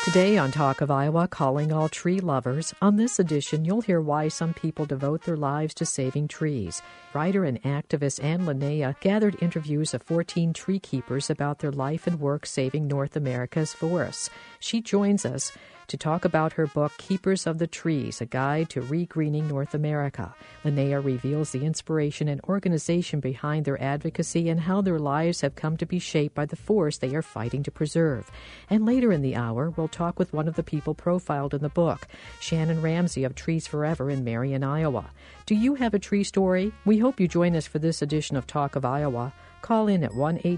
Today on Talk of Iowa, calling all tree lovers. On this edition, you'll hear why some people devote their lives to saving trees. Writer and activist Ann Linnea gathered interviews of 14 tree keepers about their life and work saving North America's forests. She joins us to talk about her book, Keepers of the Trees, A Guide to Regreening North America. Linnea reveals the inspiration and organization behind their advocacy and how their lives have come to be shaped by the forest they are fighting to preserve. And later in the hour, we'll talk with one of the people profiled in the book, Shannon Ramsey of Trees Forever in Marion, Iowa. Do you have a tree story? We hope you join us for this edition of Talk of Iowa. Call in at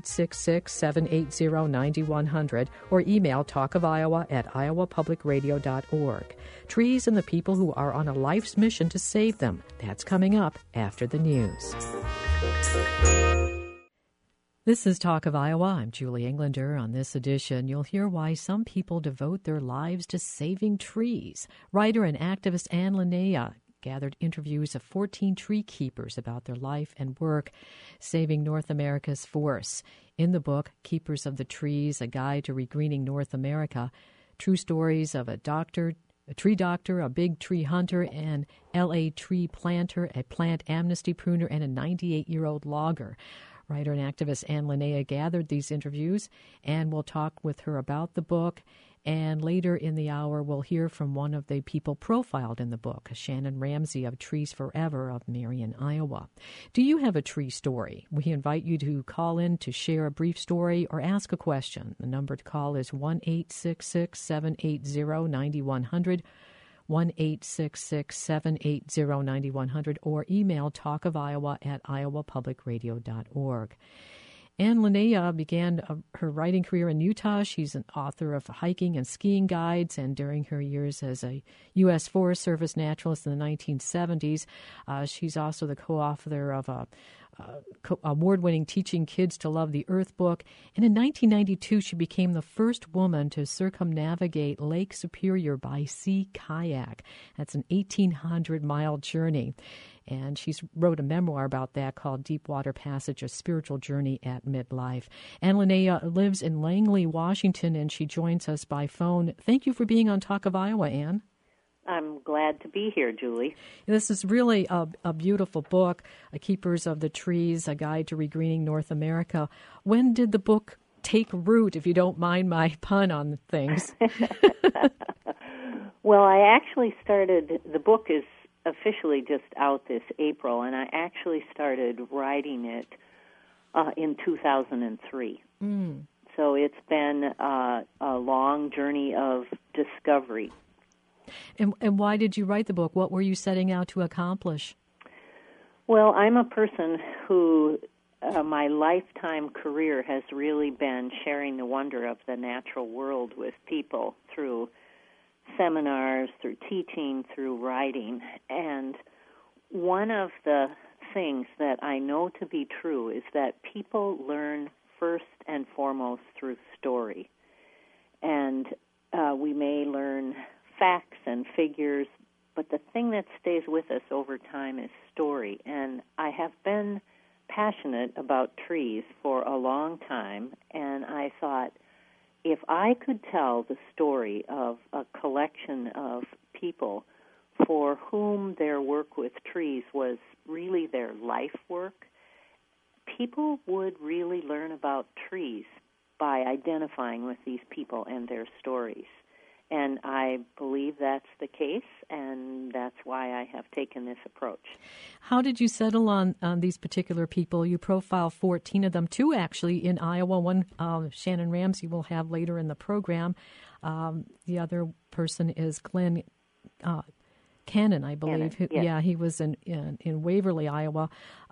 1-866-780-9100 or email talkofiowa@iowapublicradio.org. Trees and the people who are on a life's mission to save them. That's coming up after the news. This is Talk of Iowa. I'm Julie Englander. On this edition, you'll hear why some people devote their lives to saving trees. Writer and activist Ann Linnea gathered interviews of 14 tree keepers about their life and work saving North America's forests. In the book, Keepers of the Trees, A Guide to Regreening North America, true stories of a tree doctor, a big tree hunter, an L.A. tree planter, a plant amnesty pruner, and a 98-year-old logger. Writer and activist Ann Linnea gathered these interviews, and we'll talk with her about the book. And later in the hour, we'll hear from one of the people profiled in the book, Shannon Ramsey of Trees Forever of Marion, Iowa. Do you have a tree story? We invite you to call in to share a brief story or ask a question. The number to call is 1-866-780-9100, 1-866-780-9100, or email talkofiowa@iowapublicradio.org. Ann Linnea began her writing career in Utah. She's an author of hiking and skiing guides, and during her years as a U.S. Forest Service naturalist in the 1970s, she's also the co-author of a award-winning Teaching Kids to Love the Earth book. And in 1992, she became the first woman to circumnavigate Lake Superior by sea kayak. That's an 1,800-mile journey. And she's wrote a memoir about that called Deepwater Passage, A Spiritual Journey at Midlife. Ann Linnea lives in Langley, Washington, and she joins us by phone. Thank you for being on Talk of Iowa, Ann. I'm glad to be here, Julie. This is really a beautiful book, Keepers of the Trees, A Guide to Regreening North America. When did the book take root, if you don't mind my pun on things? Well, I actually started, the book is officially just out this April, and I actually started writing it in 2003. So it's been a long journey of discovery. And why did you write the book? What were you setting out to accomplish? Well, I'm a person who, my lifetime career has really been sharing the wonder of the natural world with people through seminars, through teaching, through writing. And one of the things that I know to be true is that people learn first and foremost through story. And we may learn facts and figures, but the thing that stays with us over time is story. And I have been passionate about trees for a long time, and I thought if I could tell the story of a collection of people for whom their work with trees was really their life work, people would really learn about trees by identifying with these people and their stories. And I believe that's the case, and that's why I have taken this approach. How did you settle on these particular people? You profile 14 of them, two actually in Iowa. One, Shannon Ramsey, will have later in the program. The other person is Glenn Cannon, I believe. Cannon, yes. Yeah, he was in Waverly, Iowa.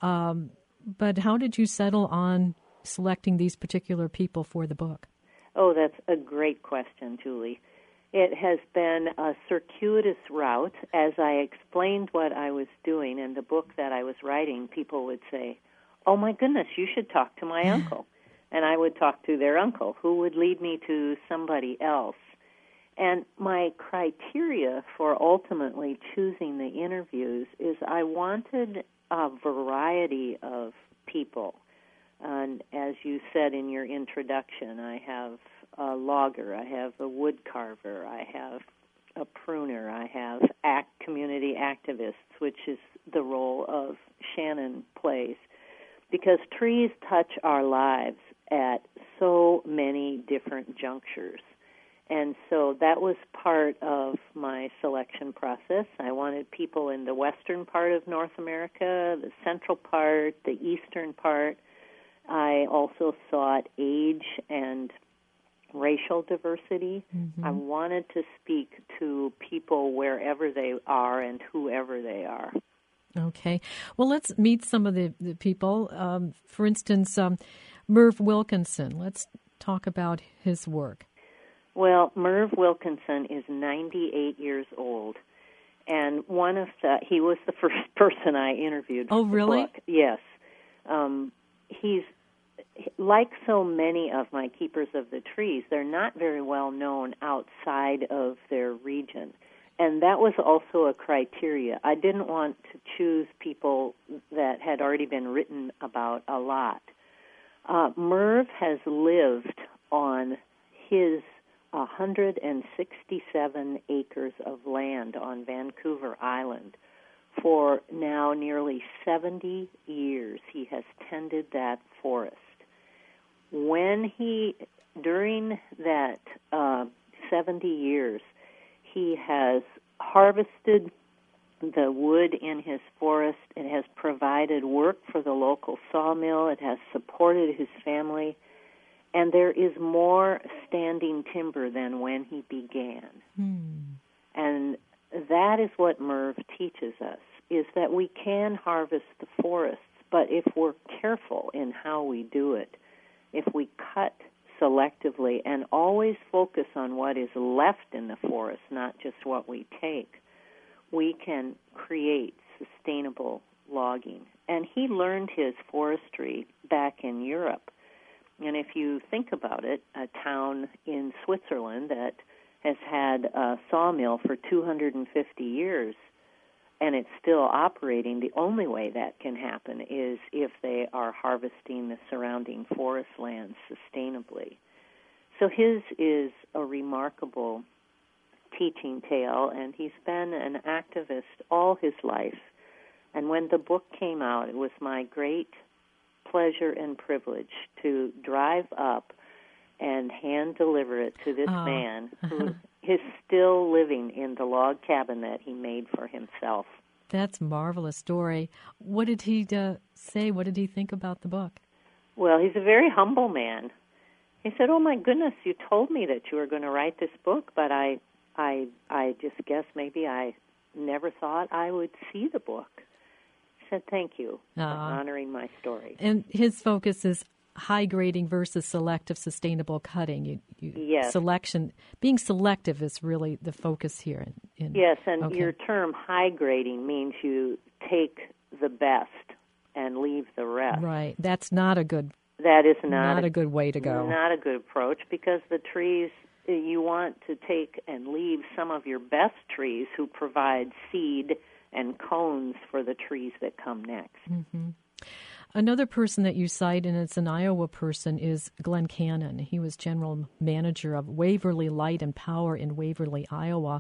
But how did you settle on selecting these particular people for the book? Oh, that's a great question, Julie. It has been a circuitous route. As I explained what I was doing in the book that I was writing, people would say, "Oh my goodness, you should talk to my uncle." And I would talk to their uncle, who would lead me to somebody else. And my criteria for ultimately choosing the interviews is I wanted a variety of people. And as you said in your introduction, I have a logger, I have a wood carver, I have a pruner, I have community activists, which is the role of Shannon plays, because trees touch our lives at so many different junctures. And so that was part of my selection process. I wanted people in the western part of North America, the central part, the eastern part. I also sought age and racial diversity. Mm-hmm. I wanted to speak to people wherever they are and whoever they are. Okay. Well, let's meet some of the people. For instance, Merv Wilkinson. Let's talk about his work. Well, Merv Wilkinson is 98 years old, and he was the first person I interviewed for the book. Yes. He's like so many of my keepers of the trees, they're not very well known outside of their region. And that was also a criteria. I didn't want to choose people that had already been written about a lot. Merv has lived on his 167 acres of land on Vancouver Island for now nearly 70 years. He has tended that forest. During that 70 years, he has harvested the wood in his forest. It has provided work for the local sawmill. It has supported his family. And there is more standing timber than when he began. And that is what Merv teaches us, is that we can harvest the forests, but if we're careful in how we do it, if we cut selectively and always focus on what is left in the forest, not just what we take, we can create sustainable logging. And he learned his forestry back in Europe. And if you think about it, a town in Switzerland that has had a sawmill for 250 years and it's still operating, the only way that can happen is if they are harvesting the surrounding forest lands sustainably. So his is a remarkable teaching tale, and he's been an activist all his life. And when the book came out, it was my great pleasure and privilege to drive up and hand deliver it to this man who is still living in the log cabin that he made for himself. That's a marvelous story. What did he say? What did he think about the book? Well, he's a very humble man. He said, "Oh my goodness, you told me that you were going to write this book, but I just guess maybe I never thought I would see the book." He said, "Thank you for honoring my story." And his focus is high grading versus selective sustainable cutting. Yes. Being selective is really the focus here. Yes, and your term high grading means you take the best and leave the rest. Right. That's not a good. That is not a good way to go. Not a good approach, because the trees, you want to take and leave some of your best trees who provide seed and cones for the trees that come next. Mm-hmm. Another person that you cite, and it's an Iowa person, is Glenn Cannon. He was general manager of Waverly Light and Power in Waverly, Iowa.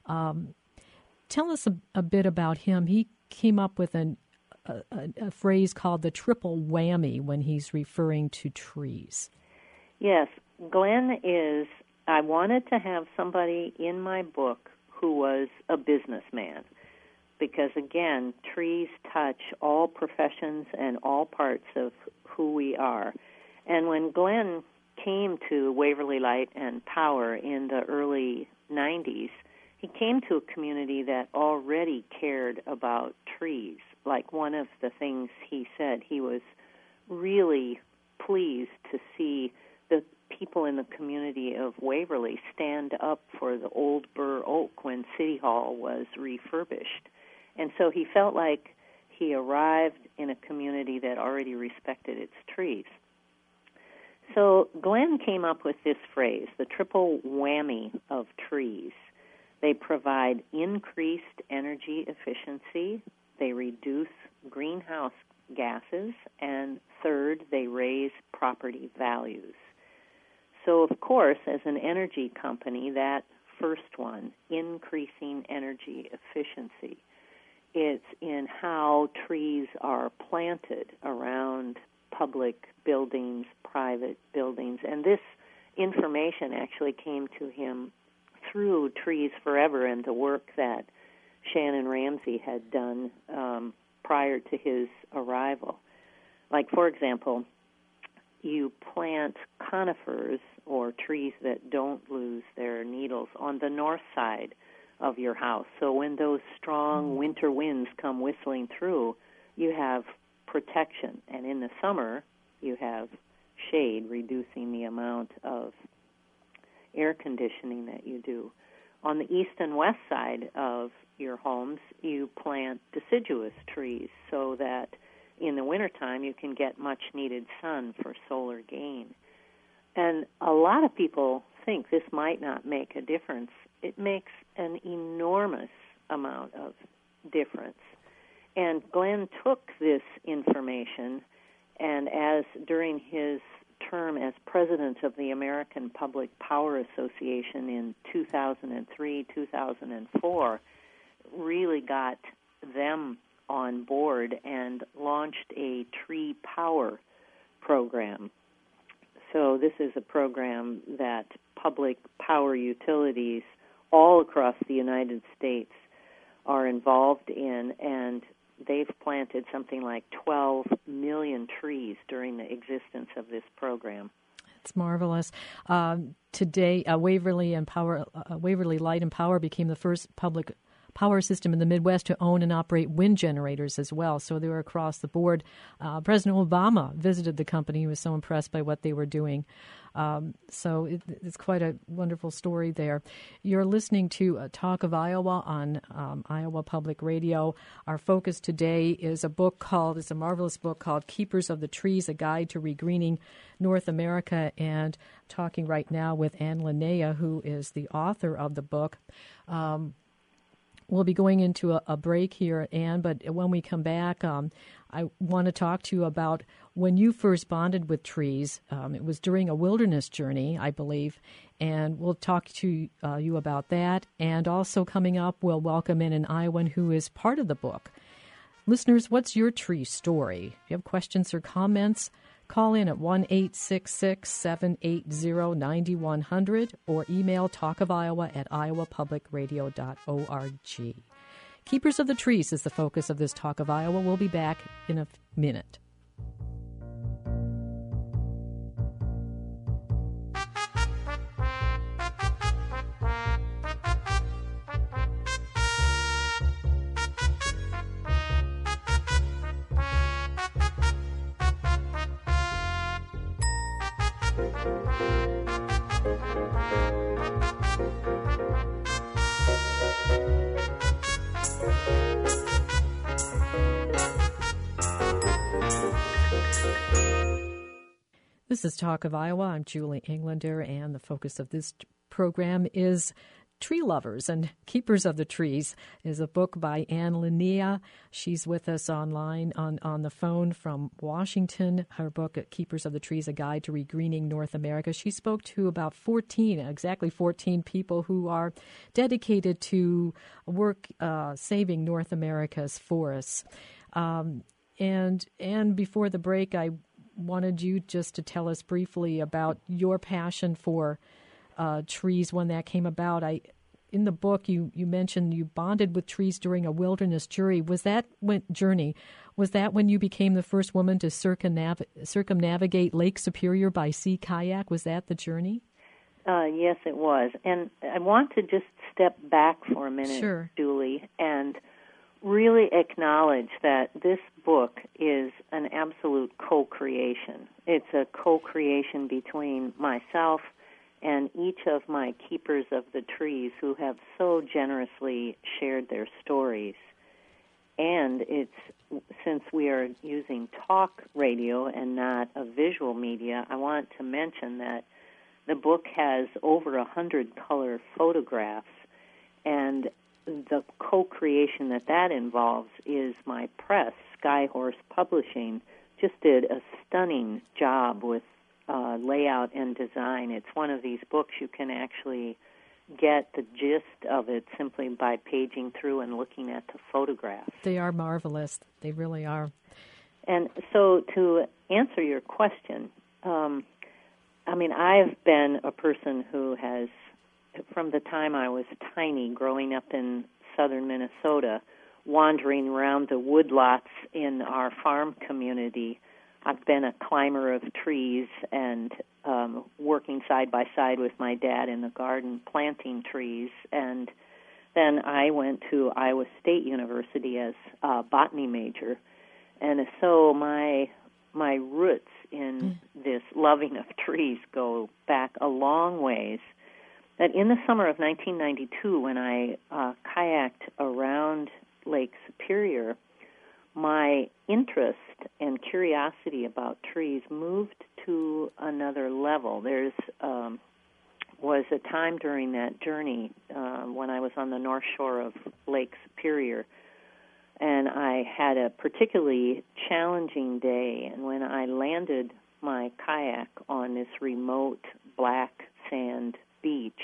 Tell us a bit about him. He came up with a phrase called the triple whammy when he's referring to trees. Yes, Glenn is, I wanted to have somebody in my book who was a businessman, because, again, trees touch all professions and all parts of who we are. And when Glenn came to Waverly Light and Power in the early 90s, he came to a community that already cared about trees. Like, one of the things he said, he was really pleased to see the people in the community of Waverly stand up for the old bur oak when City Hall was refurbished. And so he felt like he arrived in a community that already respected its trees. So Glenn came up with this phrase, the triple whammy of trees. They provide increased energy efficiency, they reduce greenhouse gases, and third, they raise property values. So, of course, as an energy company, that first one, increasing energy efficiency, it's in how trees are planted around public buildings, private buildings. And this information actually came to him through Trees Forever and the work that Shannon Ramsey had done prior to his arrival. Like, for example, you plant conifers or trees that don't lose their needles on the north side of your house. So when those strong winter winds come whistling through, you have protection. And in the summer, you have shade, reducing the amount of air conditioning that you do. On the east and west side of your homes, you plant deciduous trees so that in the wintertime you can get much-needed sun for solar gain. And a lot of people think this might not make a difference. It makes an enormous amount of difference. And Glenn took this information, and as during his term as president of the American Public Power Association in 2003, 2004, really got them on board and launched a tree power program. So this is a program that public power utilities all across the United States are involved in, and they've planted something like 12 million trees during the existence of this program. It's marvelous. Today, Waverly Light and Power became the first public power system in the Midwest to own and operate wind generators as well. So they were across the board. President Obama visited the company. He was so impressed by what they were doing. So it's quite a wonderful story there. You're listening to Talk of Iowa on Iowa Public Radio. Our focus today is it's a marvelous book called Keepers of the Trees, A Guide to Regreening North America. And talking right now with Ann Linnea, who is the author of the book. We'll be going into a break here, Ann, but when we come back, I want to talk to you about when you first bonded with trees. It was during a wilderness journey, I believe, and we'll talk to you about that. And also coming up, we'll welcome in an Iowan who is part of the book. Listeners, what's your tree story? If you have questions or comments, call in at 1-866-780-9100 or email talkofiowa@iowapublicradio.org. Keepers of the Trees is the focus of this Talk of Iowa. We'll be back in a minute. This is Talk of Iowa. I'm Julie Englander, and the focus of this program is Tree Lovers and Keepers of the Trees is a book by Ann Linnea. She's with us online on the phone from Washington. Her book, Keepers of the Trees, A Guide to Regreening North America. She spoke to about 14 people who are dedicated to work saving North America's forests. And before the break, I wanted you just to tell us briefly about your passion for trees when that came about. In the book, you mentioned you bonded with trees during a wilderness journey. Was that when you became the first woman to circumnavigate Lake Superior by sea kayak? Was that the journey? Yes, it was. And I want to just step back for a minute, Sure. Julie, and really acknowledge that this book is an absolute co-creation. It's a co-creation between myself and each of my keepers of the trees who have so generously shared their stories. And since we are using talk radio and not a visual media, I want to mention that the book has over 100 color photographs, and the co-creation that involves is my press, Skyhorse Publishing, just did a stunning job with layout and design. It's one of these books you can actually get the gist of it simply by paging through and looking at the photographs. They are marvelous. They really are. And so to answer your question, I've been a person who has, from the time I was tiny, growing up in southern Minnesota, wandering around the woodlots in our farm community. I've been a climber of trees and working side by side with my dad in the garden planting trees. And then I went to Iowa State University as a botany major. And so my roots in this loving of trees go back a long ways. That in the summer of 1992, when I kayaked around Lake Superior, my interest and curiosity about trees moved to another level. There's was a time during that journey when I was on the north shore of Lake Superior, and I had a particularly challenging day. And when I landed my kayak on this remote black sand beach,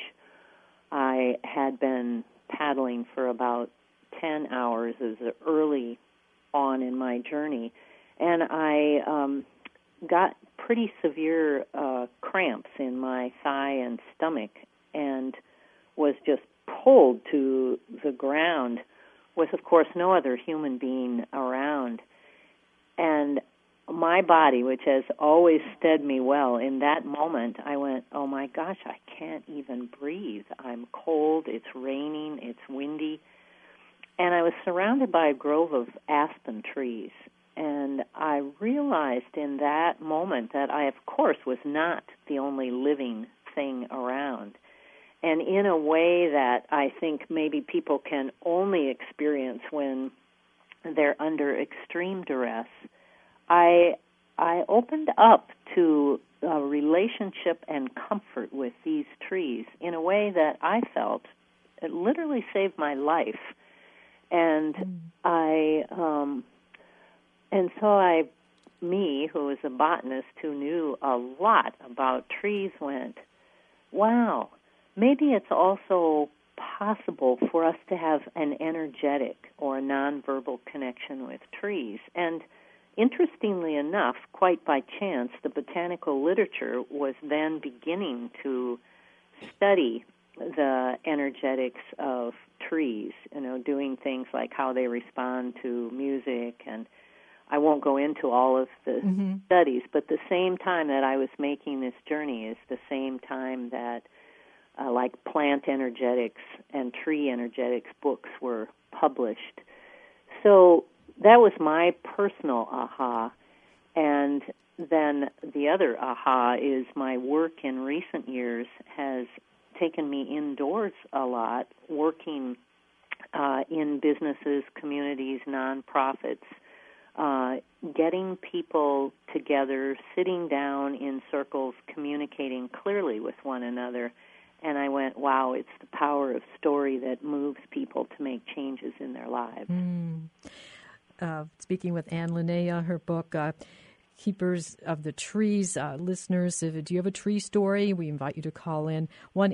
I had been paddling for about 10 hours as early on in my journey, and I got pretty severe cramps in my thigh and stomach and was just pulled to the ground with, of course, no other human being around. And my body, which has always steadied me well, in that moment I went, oh my gosh, I can't even breathe. I'm cold, it's raining, it's windy. And I was surrounded by a grove of aspen trees. And I realized in that moment that I, of course, was not the only living thing around. And in a way that I think maybe people can only experience when they're under extreme duress, I opened up to a relationship and comfort with these trees in a way that I felt it literally saved my life. And me, who was a botanist who knew a lot about trees, went, wow, maybe it's also possible for us to have an energetic or a nonverbal connection with trees. And interestingly enough, quite by chance, the botanical literature was then beginning to study the energetics of trees, doing things like how they respond to music, and I won't go into all of the studies, but the same time that I was making this journey is the same time that like plant energetics and tree energetics books were published. So that was my personal aha. And then the other aha is my work in recent years has taken me indoors a lot, working in businesses, communities, nonprofits, getting people together, sitting down in circles, communicating clearly with one another. And I went, wow, it's the power of story that moves people to make changes in their lives. Speaking with Ann Linnea, her book, Keepers of the Trees. Listeners, do you have a tree story? We invite you to call in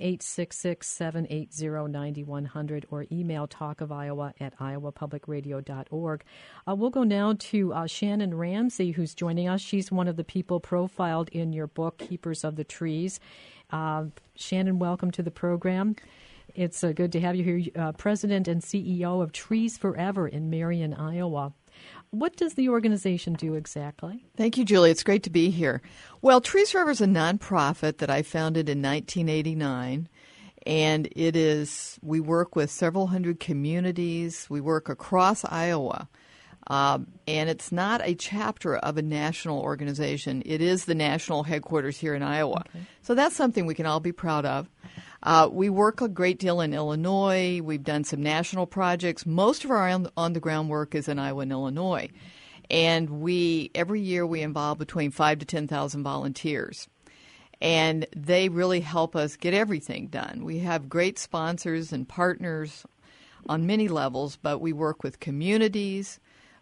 1-866-780-9100 or email talkofiowa@iowapublicradio.org. We'll go now to Shannon Ramsey, who's joining us. She's one of the people profiled in your book, Keepers of the Trees. Shannon, welcome to the program. It's good to have you here, President and CEO of Trees Forever in Marion, Iowa. What does the organization do exactly? Thank you, Julie. It's great to be here. Well, Trees Forever is a nonprofit that I founded in 1989, and we work with several hundred communities. We work across Iowa, and it's not a chapter of a national organization. It is the national headquarters here in Iowa. Okay. So that's something we can all be proud of. We work a great deal in Illinois. We've done some national projects. Most of our on-the-ground work is in Iowa and Illinois. And every year we involve between 5,000 to 10,000 volunteers. And they really help us get everything done. We have great sponsors and partners on many levels, but we work with communities.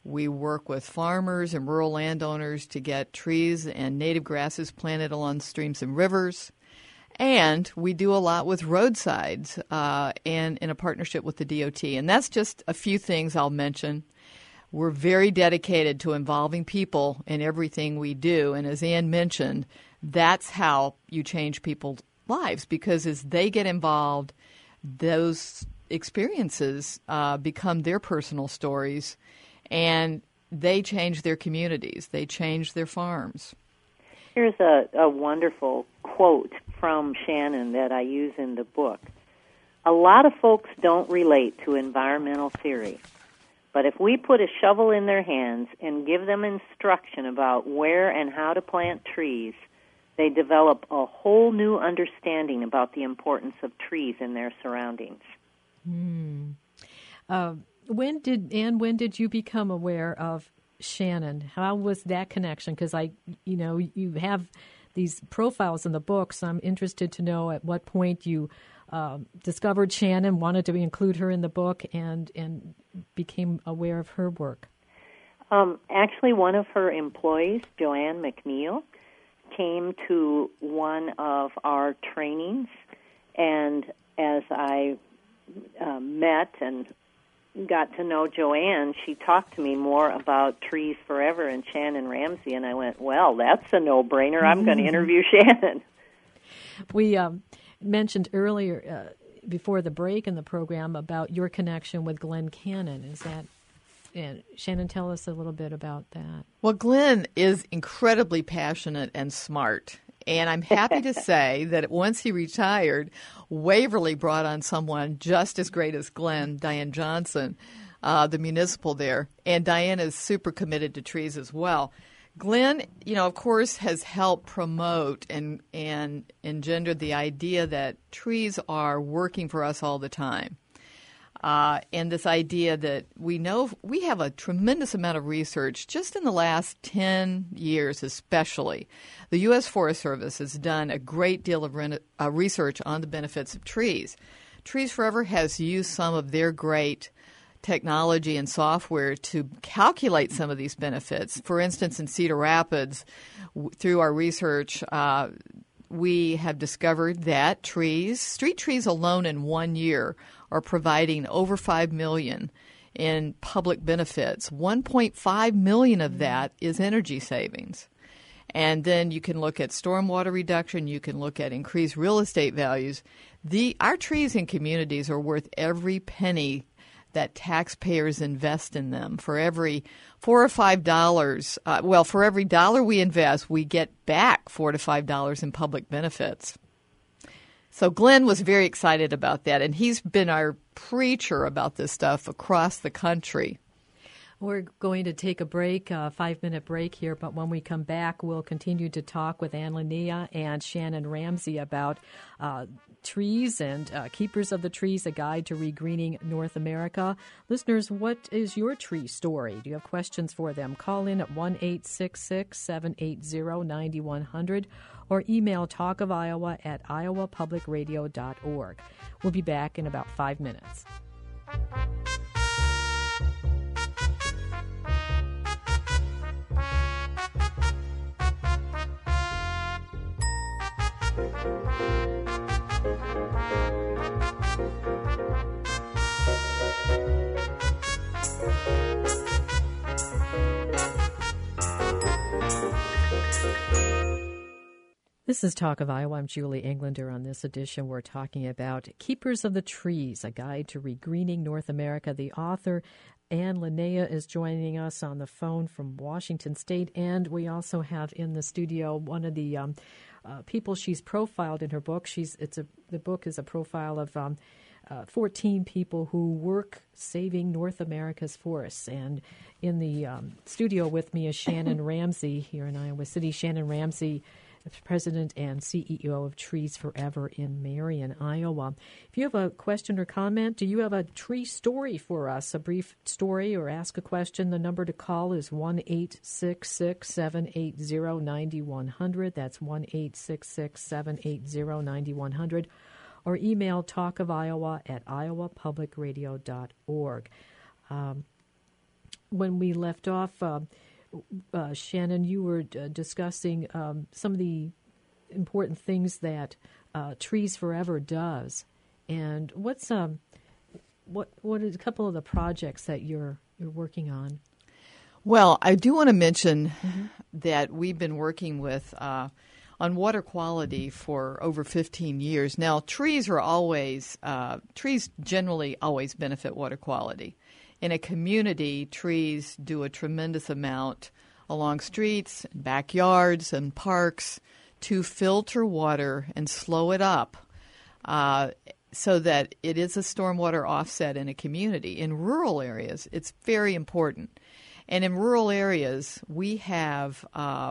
We work with farmers and rural landowners to get trees and native grasses planted along streams and rivers. And we do a lot with roadsides and in a partnership with the DOT. And that's just a few things I'll mention. We're very dedicated to involving people in everything we do. And as Ann mentioned, that's how you change people's lives, because as they get involved, those experiences become their personal stories, and they change their communities. They change their farms. Here's a wonderful quote from Shannon that I use in the book. A lot of folks don't relate to environmental theory, but if we put a shovel in their hands and give them instruction about where and how to plant trees, they develop a whole new understanding about the importance of trees in their surroundings. When did you become aware of Shannon? How was that connection? Because you have these profiles in the book, so I'm interested to know at what point you discovered Shannon, wanted to include her in the book, and became aware of her work. Actually, one of her employees, Joanne McNeil, came to one of our trainings, and as I met and got to know Joanne, she talked to me more about Trees Forever and Shannon Ramsey, and I went, well, that's a no-brainer. I'm going to interview Shannon. We mentioned earlier, before the break in the program, about your connection with Glenn Cannon. Is that, Shannon, tell us a little bit about that. Well, Glenn is incredibly passionate and smart. And I'm happy to say that once he retired, Waverly brought on someone just as great as Glenn, Diane Johnson, the municipal there. And Diane is super committed to trees as well. Glenn, of course, has helped promote and engendered the idea that trees are working for us all the time. And this idea that we know we have a tremendous amount of research just in the last 10 years especially. The U.S. Forest Service has done a great deal of research on the benefits of trees. Trees Forever has used some of their great technology and software to calculate some of these benefits. For instance, in Cedar Rapids, through our research, we have discovered that street trees alone in 1 year are providing over $5 million in public benefits. 1.5 million of that is energy savings. And then you can look at stormwater reduction. You can look at increased real estate values. Our trees in communities are worth every penny that taxpayers invest in them. For every $4 or $5, for every dollar we invest, we get back $4 to $5 in public benefits. So Glenn was very excited about that, and he's been our preacher about this stuff across the country. We're going to take a break, a 5-minute break here, but when we come back, we'll continue to talk with Ann Linnea and Shannon Ramsey about trees and Keepers of the Trees, a guide to regreening North America. Listeners, what is your tree story? Do you have questions for them? Call in at 1-866-780-9100 or email talkofiowa@iowapublicradio.org. We'll be back in about 5 minutes. This is Talk of Iowa. I'm Julie Englander. On this edition, we're talking about Keepers of the Trees, a guide to regreening North America. The author, Ann Linnea, is joining us on the phone from Washington State, and we also have in the studio one of the people she's profiled in her book. The book is a profile of 14 people who work saving North America's forests. And in the studio with me is Shannon Ramsey here in Iowa City. Shannon Ramsey, President and CEO of Trees Forever in Marion, Iowa. If you have a question or comment, do you have a tree story for us, a brief story, or ask a question, the number to call is 1-866-780-9100. That's 1-866-780-9100. Or email talkofiowa@iowapublicradio.org. when we left off, Shannon, you were discussing some of the important things that Trees Forever does, and what are a couple of the projects that you're working on? Well, I do want to mention that we've been working with on water quality for over 15 years. Now, trees generally always benefit water quality. In a community, trees do a tremendous amount along streets, backyards, and parks to filter water and slow it up so that it is a stormwater offset in a community. In rural areas, it's very important. And in rural areas, we are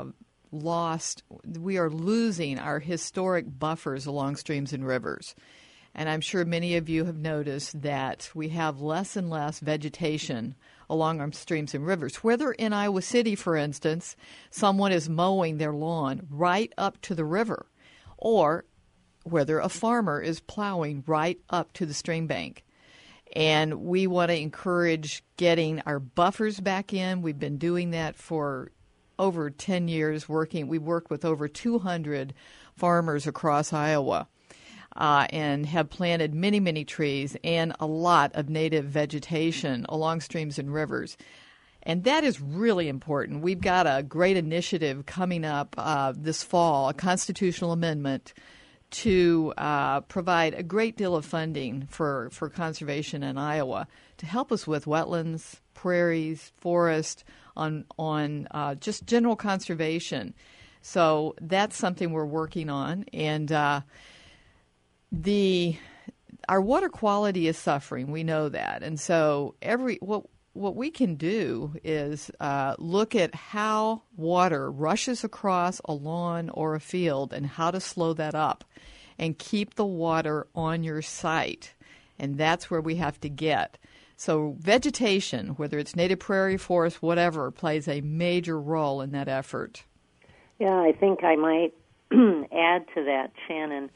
losing our historic buffers along streams and rivers. And I'm sure many of you have noticed that we have less and less vegetation along our streams and rivers. Whether in Iowa City, for instance, someone is mowing their lawn right up to the river, or whether a farmer is plowing right up to the stream bank. And we want to encourage getting our buffers back in. We've been doing that for over 10 years working. We work with over 200 farmers across Iowa and have planted many, many trees and a lot of native vegetation along streams and rivers. And that is really important. We've got a great initiative coming up this fall, a constitutional amendment to provide a great deal of funding for conservation in Iowa to help us with wetlands, prairies, forest, on just general conservation. So that's something we're working on. And our water quality is suffering. We know that. And so what we can do is look at how water rushes across a lawn or a field and how to slow that up and keep the water on your site. And that's where we have to get. So vegetation, whether it's native prairie, forest, whatever, plays a major role in that effort. Yeah, I think I might add to that, Shannon,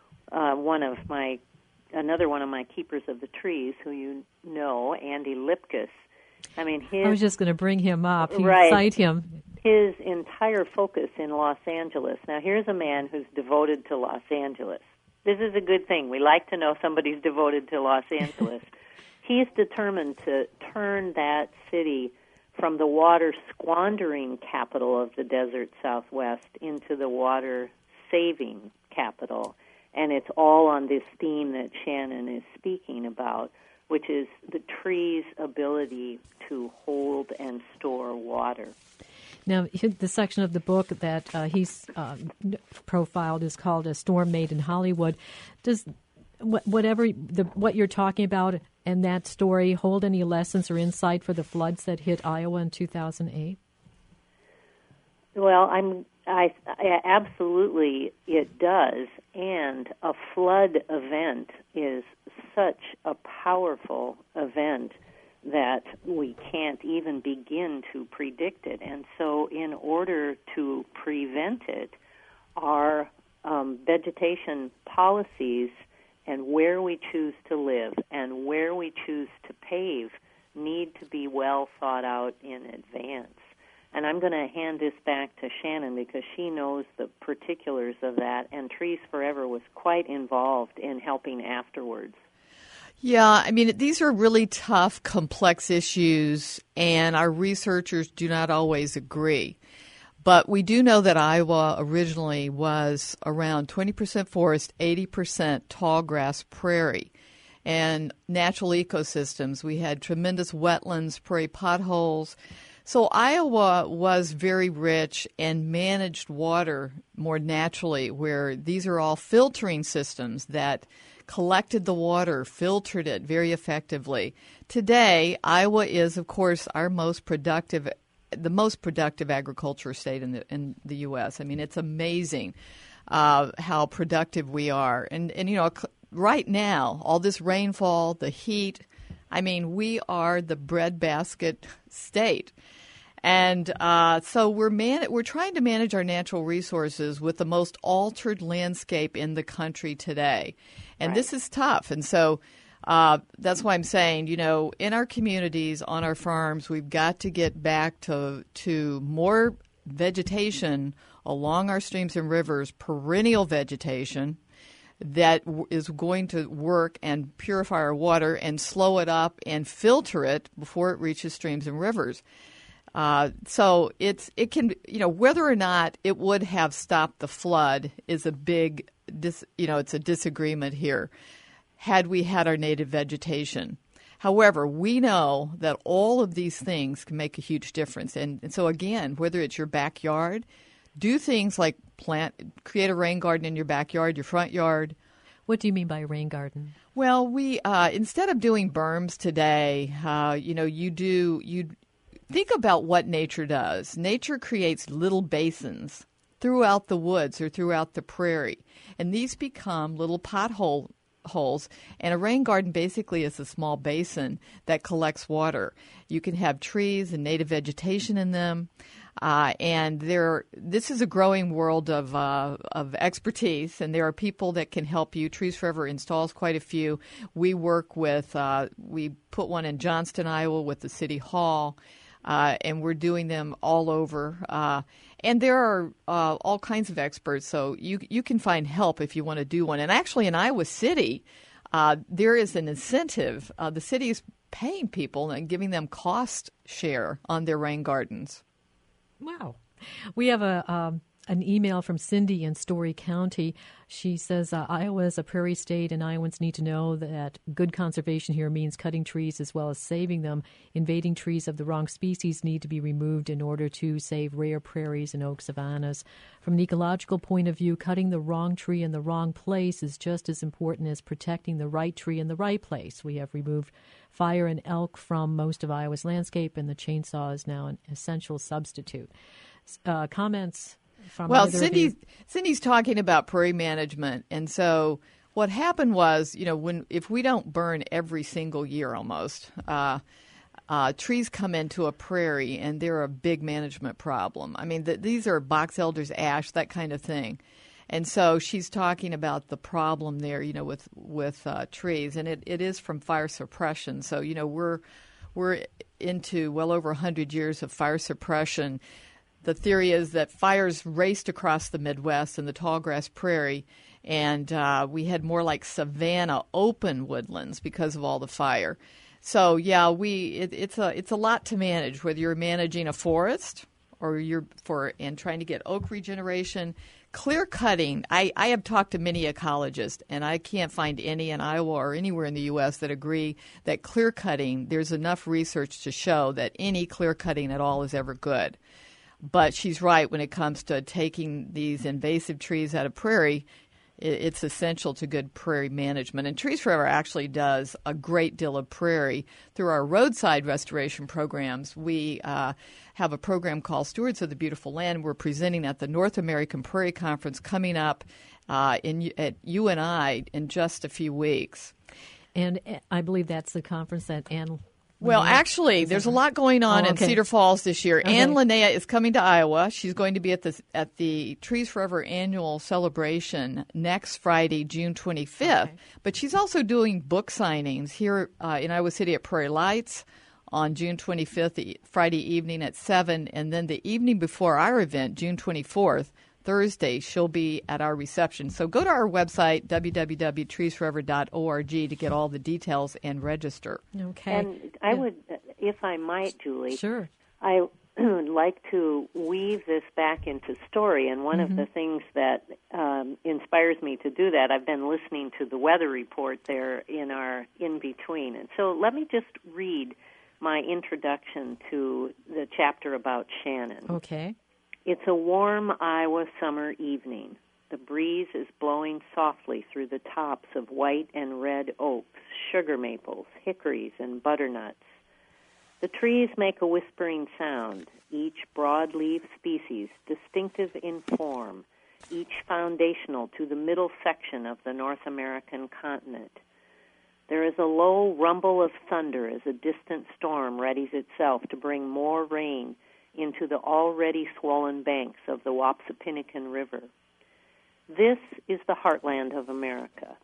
another one of my keepers of the trees, who you know, Andy Lipkus. I was just going to bring him up. Right. Cite him. His entire focus in Los Angeles. Now, here's a man who's devoted to Los Angeles. This is a good thing. We like to know somebody's devoted to Los Angeles. He's determined to turn that city from the water squandering capital of the desert Southwest into the water saving capital. And it's all on this theme that Shannon is speaking about, which is the tree's ability to hold and store water. Now, the section of the book that he's profiled is called A Storm Made in Hollywood. Does what you're talking about and that story hold any lessons or insight for the floods that hit Iowa in 2008? Well, I absolutely it does, and a flood event is such a powerful event that we can't even begin to predict it. And so in order to prevent it, our vegetation policies and where we choose to live and where we choose to pave need to be well thought out in advance. And I'm going to hand this back to Shannon because she knows the particulars of that, and Trees Forever was quite involved in helping afterwards. Yeah, these are really tough, complex issues, and our researchers do not always agree. But we do know that Iowa originally was around 20% forest, 80% tall grass prairie, and natural ecosystems. We had tremendous wetlands, prairie potholes. So Iowa was very rich and managed water more naturally, where these are all filtering systems that collected the water, filtered it very effectively. Today, Iowa is, of course, the most productive agriculture state in the U.S. It's amazing how productive we are. And right now, all this rainfall, the heat, we are the breadbasket state. And so we're trying to manage our natural resources with the most altered landscape in the country today. And This is tough. And so That's why I'm saying, in our communities, on our farms, we've got to get back to more vegetation along our streams and rivers, perennial vegetation that is going to work and purify our water and slow it up and filter it before it reaches streams and rivers. So it can, whether or not it would have stopped the flood is a big, it's a disagreement here, had we had our native vegetation. However, we know that all of these things can make a huge difference. And so, again, whether it's your backyard, do things like create a rain garden in your backyard, your front yard. What do you mean by a rain garden? Well, we instead of doing berms today, you think about what nature does. Nature creates little basins throughout the woods or throughout the prairie, and these become little potholes. And a rain garden basically is a small basin that collects water. You can have trees and native vegetation in them. And this is a growing world of expertise, and there are people that can help you. Trees Forever installs quite a few. We work with, we put one in Johnston, Iowa with the City Hall, and we're doing them all over. And there are all kinds of experts, so you can find help if you want to do one. And actually in Iowa City, there is an incentive. The city is paying people and giving them cost share on their rain gardens. Wow. We have an email from Cindy in Story County. She says, Iowa is a prairie state, and Iowans need to know that good conservation here means cutting trees as well as saving them. Invading trees of the wrong species need to be removed in order to save rare prairies and oak savannas. From an ecological point of view, cutting the wrong tree in the wrong place is just as important as protecting the right tree in the right place. We have removed fire and elk from most of Iowa's landscape, and the chainsaw is now an essential substitute. Comments? Well, Cindy's talking about prairie management, and so what happened was, if we don't burn every single year almost, trees come into a prairie, and they're a big management problem. I mean, these are box elders, ash, that kind of thing. And so she's talking about the problem there, with trees, and it is from fire suppression. So, we're into well over 100 years of fire suppression. The theory is that fires raced across the Midwest and the tallgrass prairie, and we had more like savanna open woodlands because of all the fire. So, yeah, it's a lot to manage, whether you're managing a forest or and trying to get oak regeneration. Clear cutting, I have talked to many ecologists, and I can't find any in Iowa or anywhere in the U.S. that agree that clear cutting, there's enough research to show that any clear cutting at all is ever good. But she's right when it comes to taking these invasive trees out of prairie. It's essential to good prairie management. And Trees Forever actually does a great deal of prairie through our roadside restoration programs. We have a program called Stewards of the Beautiful Land. We're presenting at the North American Prairie Conference coming up at UNI in just a few weeks. And I believe that's the conference that Ann. Well, actually, there's a lot going on in Cedar Falls this year. Okay. Ann Linnea is coming to Iowa. She's going to be at the Trees Forever annual celebration next Friday, June 25th. Okay. But she's also doing book signings here in Iowa City at Prairie Lights on June 25th, Friday evening at 7. And then the evening before our event, June 24th, Thursday, she'll be at our reception. So go to our website, www.treesforever.org, to get all the details and register. Okay. And I would, if I might, Julie. Sure. I would like to weave this back into story, and one of the things that inspires me to do that, I've been listening to the weather report there in our in-between. And so let me just read my introduction to the chapter about Shannon. Okay. It's a warm Iowa summer evening. The breeze is blowing softly through the tops of white and red oaks, sugar maples, hickories, and butternuts. The trees make a whispering sound, each broadleaf species distinctive in form, each foundational to the middle section of the North American continent. There is a low rumble of thunder as a distant storm readies itself to bring more rain into the already swollen banks of the Wapsipinicon River. This is the heartland of America,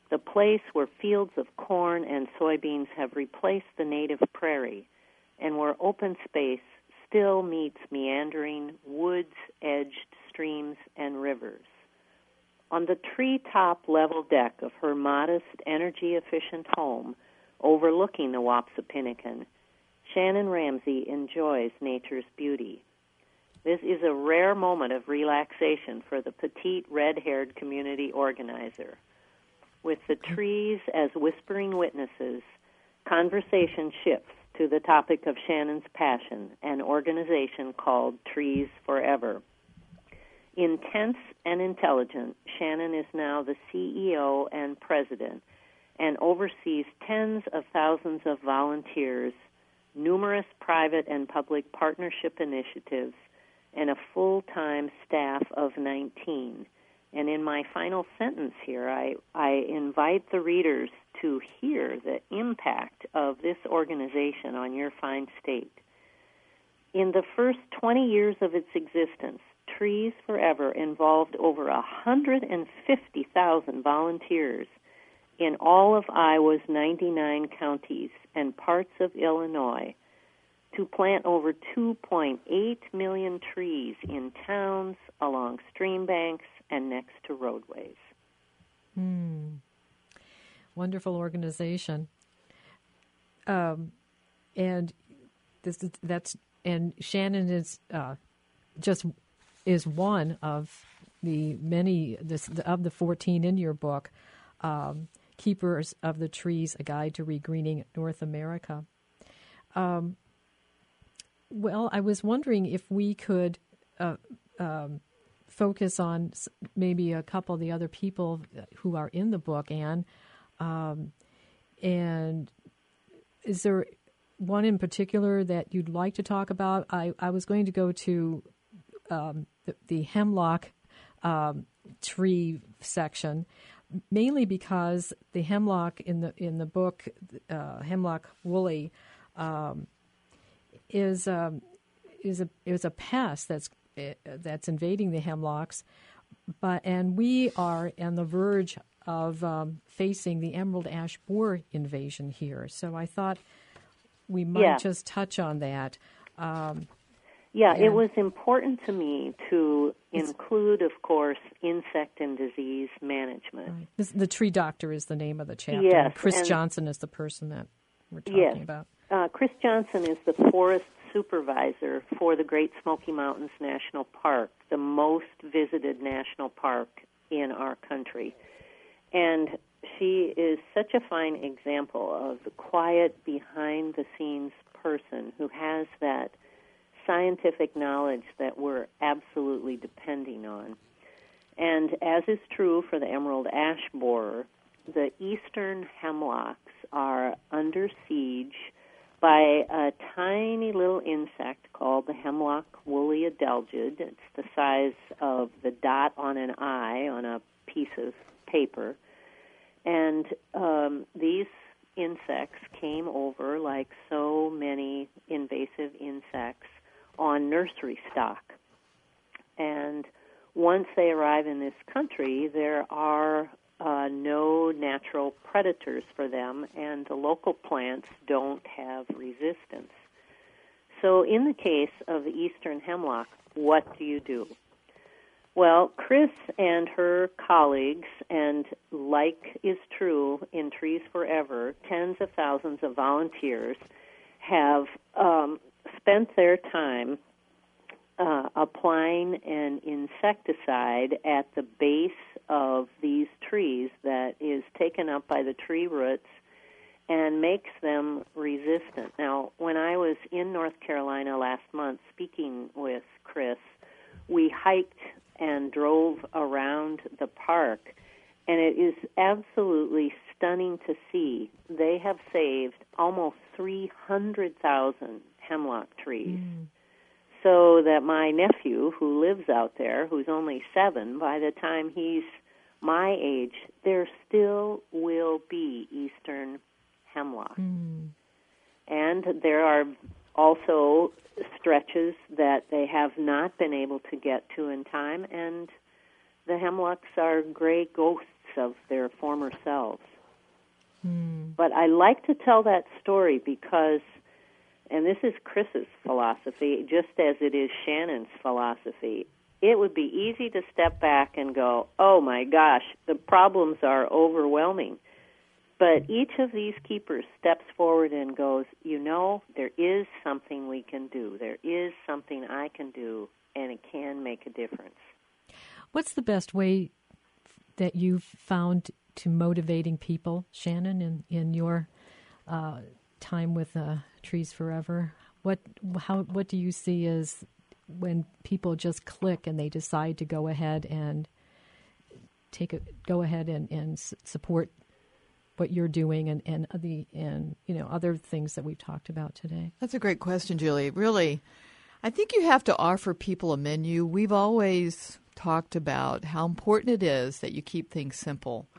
the place where fields of corn and soybeans have replaced the native prairie, and where open space still meets meandering, woods-edged streams and rivers. On the treetop level deck of her modest, energy-efficient home overlooking the Wapsipinicon, Shannon Ramsey enjoys nature's beauty. This is a rare moment of relaxation for the petite, red-haired community organizer. With the trees as whispering witnesses, conversation shifts to the topic of Shannon's passion, an organization called Trees Forever. Intense and intelligent, Shannon is now the CEO and president and oversees tens of thousands of volunteers, numerous private and public partnership initiatives, and a full-time staff of 19. And in my final sentence here, I invite the readers to hear the impact of this organization on your fine state. In the first 20 years of its existence, Trees Forever involved over 150,000 volunteers in all of Iowa's 99 counties and parts of Illinois to plant over 2.8 million trees in towns, along stream banks, and next to roadways. Wonderful organization. And Shannon is is one of the many of the 14 in your book, Keepers of the Trees: A Guide to Regreening North America. Well, I was wondering if we could focus on maybe a couple of the other people who are in the book, Anne. And is there one in particular that you'd like to talk about? I was going to go to the hemlock tree section, mainly because the hemlock in the book, hemlock woolly, is a pest that's invading the hemlocks, and we are on the verge of facing the emerald ash borer invasion here. So I thought we might just touch on that. It was important to me to include, of course, insect and disease management. Right. The Tree Doctor is the name of the chapter. Yes, Chris Johnson is the person that we're talking about. Chris Johnson is the forest supervisor for the Great Smoky Mountains National Park, the most visited national park in our country. And she is such a fine example of the quiet, behind-the-scenes person who has that scientific knowledge that we're absolutely depending on. And as is true for the emerald ash borer, the eastern hemlocks are under siege by a tiny little insect called the hemlock woolly adelgid. It's the size of the dot on an I on a piece of paper. And these insects came over, like so many invasive insects, on nursery stock. And once they arrive in this country, there are no natural predators for them, and the local plants don't have resistance. So in the case of the eastern hemlock, what do you do? Well, Chris and her colleagues, and like is true in Trees Forever, tens of thousands of volunteers have spent their time applying an insecticide at the base of these trees that is taken up by the tree roots and makes them resistant. Now, when I was in North Carolina last month speaking with Chris, we hiked and drove around the park, and it is absolutely stunning to see. They have saved almost 300,000 hemlock trees. So that my nephew, who lives out there, who's only 7, by the time he's my age, there still will be eastern hemlock. And there are also stretches that they have not been able to get to in time, and the hemlocks are gray ghosts of their former selves. But I like to tell that story because, and this is Chris's philosophy, just as it is Shannon's philosophy, it would be easy to step back and go, oh my gosh, the problems are overwhelming. But each of these keepers steps forward and goes, there is something we can do. There is something I can do, and it can make a difference. What's the best way that you've found to motivating people, Shannon, in your time with Trees Forever? What do you see as when people just click and they decide to go ahead and support what you're doing and other things that we've talked about today? That's a great question, Julie. Really, I think you have to offer people a menu. We've always talked about how important it is that you keep things simple.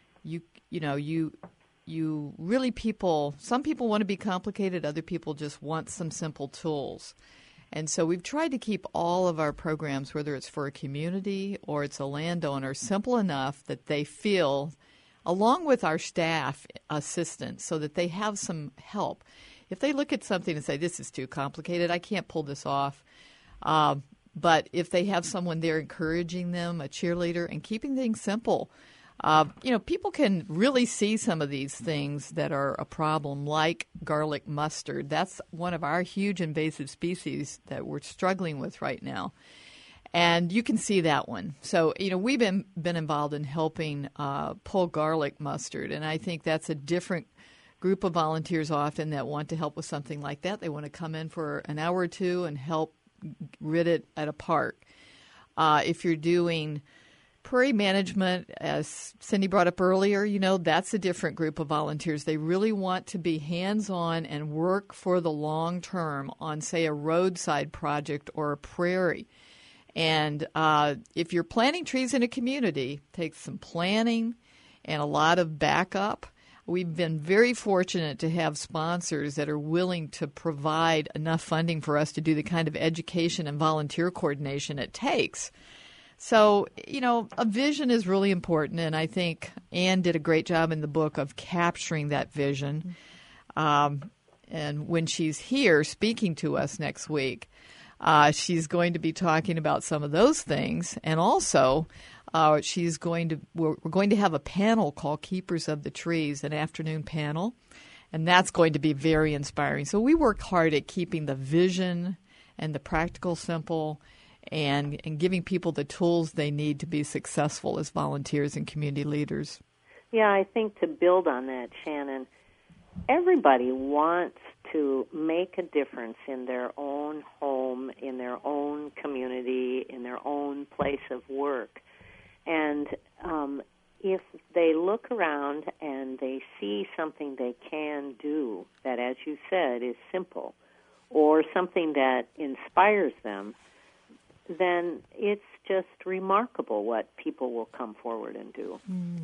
Some people want to be complicated, other people just want some simple tools. And so we've tried to keep all of our programs, whether it's for a community or it's a landowner, simple enough that they feel, along with our staff assistants, so that they have some help. If they look at something and say, this is too complicated, I can't pull this off, but if they have someone there encouraging them, a cheerleader, and keeping things simple, people can really see some of these things that are a problem, like garlic mustard. That's one of our huge invasive species that we're struggling with right now. And you can see that one. So, we've been involved in helping pull garlic mustard, and I think that's a different group of volunteers often that want to help with something like that. They want to come in for an hour or two and help rid it at a park. If you're doing prairie management, as Cindy brought up earlier, that's a different group of volunteers. They really want to be hands-on and work for the long term on, say, a roadside project or a prairie. And if you're planting trees in a community, it takes some planning and a lot of backup. We've been very fortunate to have sponsors that are willing to provide enough funding for us to do the kind of education and volunteer coordination it takes. So, a vision is really important, and I think Anne did a great job in the book of capturing that vision. And when she's here speaking to us next week, she's going to be talking about some of those things, and also we're going to have a panel called Keepers of the Trees, an afternoon panel, and that's going to be very inspiring. So we work hard at keeping the vision and the practical simple, and giving people the tools they need to be successful as volunteers and community leaders. Yeah, I think to build on that, Shannon, everybody wants to make a difference in their own home, in their own community, in their own place of work. And if they look around and they see something they can do that, as you said, is simple, or something that inspires them, then it's just remarkable what people will come forward and do.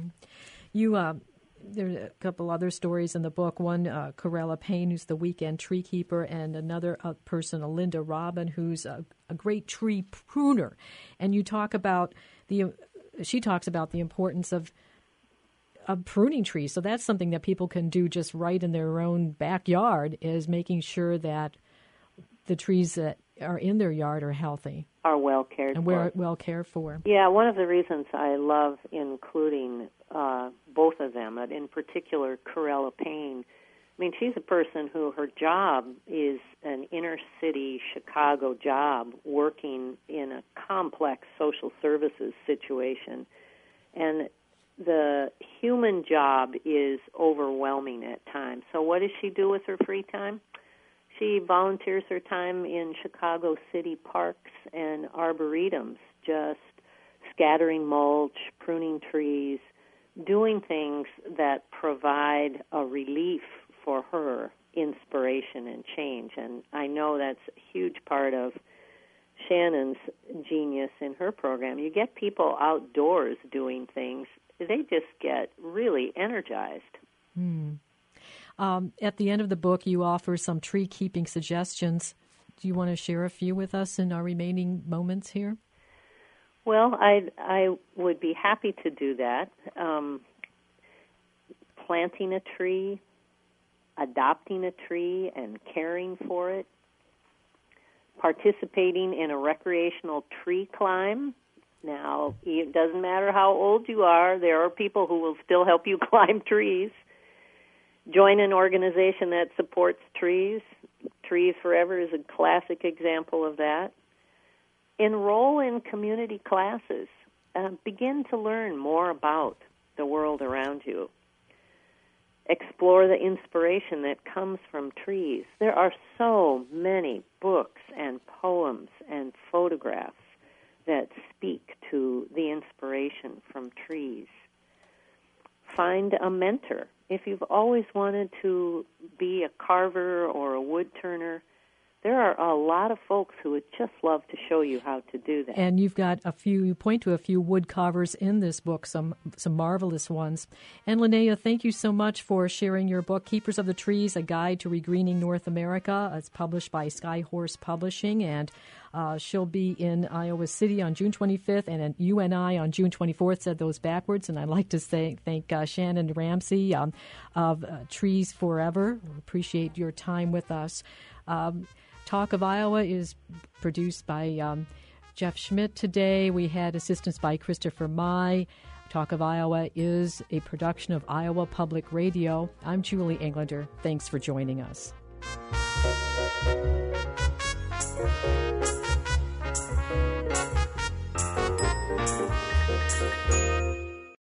There's a couple other stories in the book. One, Corella Payne, who's the weekend tree keeper, and another person, Linda Robin, who's a great tree pruner. And you talk about she talks about the importance of pruning trees. So that's something that people can do just right in their own backyard, is making sure that the trees that are in their yard are healthy. Are well cared for. And well cared for. Yeah, one of the reasons I love including both of them, but in particular Corella Payne, I mean, she's a person who her job is an inner-city Chicago job, working in a complex social services situation. And the human job is overwhelming at times. So what does she do with her free time? She volunteers her time in Chicago city parks and arboretums, just scattering mulch, pruning trees, doing things that provide a relief for her, inspiration and change. And I know that's a huge part of Shannon's genius in her program. You get people outdoors doing things, they just get really energized. At the end of the book, you offer some tree-keeping suggestions. Do you want to share a few with us in our remaining moments here? Well, I would be happy to do that. Planting a tree, adopting a tree and caring for it, participating in a recreational tree climb. Now, it doesn't matter how old you are, there are people who will still help you climb trees. Join an organization that supports trees. Trees Forever is a classic example of that. Enroll in community classes. Begin to learn more about the world around you. Explore the inspiration that comes from trees. There are so many books and poems and photographs that speak to the inspiration from trees. Find a mentor. If you've always wanted to be a carver or a wood turner, there are a lot of folks who would just love to show you how to do that. And you've got you point to a few wood carvers in this book, some marvelous ones. And Linnea, thank you so much for sharing your book, Keepers of the Trees, A Guide to Regreening North America. It's published by Skyhorse Publishing, and she'll be in Iowa City on June 25th and at UNI on June 24th, said those backwards. And I'd like to thank Shannon Ramsey of Trees Forever. We appreciate your time with us. Talk of Iowa is produced by Jeff Schmidt today. We had assistance by Christopher Mai. Talk of Iowa is a production of Iowa Public Radio. I'm Julie Englander. Thanks for joining us.